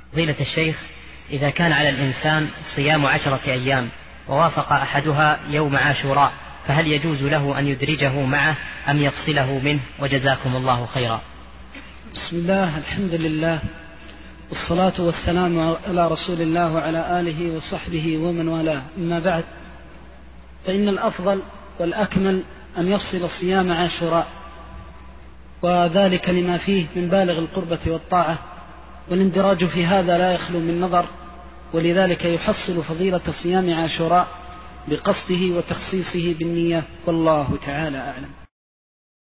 فضيلة الشيخ، إذا كان على الإنسان صيام 10 أيام ووافق أحدها يوم عاشوراء، فهل يجوز له أن يدرجه معه أم يفصله منه؟ وجزاكم الله خيرا. بسم الله، الحمد لله، والصلاة والسلام على رسول الله وعلى آله وصحبه ومن والاه، أما بعد، فإن الأفضل والأكمل أن يفصل صيام عاشوراء، وذلك لما فيه من بالغ القربة والطاعة، والاندراج في هذا لا يخلو من نظر، ولذلك يحصل فضيلة صيام عاشوراء بقصده وتخصيصه بالنية، والله تعالى أعلم.